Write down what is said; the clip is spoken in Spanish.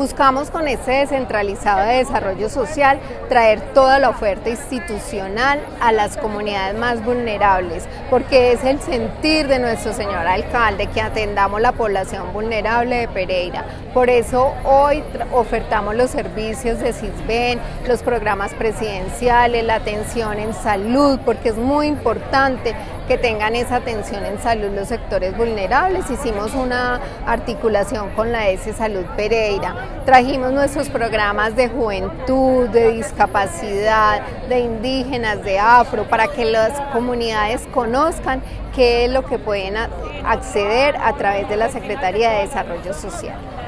Buscamos con este descentralizado de desarrollo social traer toda la oferta institucional a las comunidades más vulnerables, porque es el sentir de nuestro señor alcalde que atendamos la población vulnerable de Pereira. Por eso hoy ofertamos los servicios de SISBEN, los programas presidenciales, la atención en salud, porque es muy importante que tengan esa atención en salud los sectores vulnerables. Hicimos una articulación con la S Salud Pereira, trajimos nuestros programas de juventud, de discapacidad, de indígenas, de afro, para que las comunidades conozcan qué es lo que pueden acceder a través de la Secretaría de Desarrollo Social.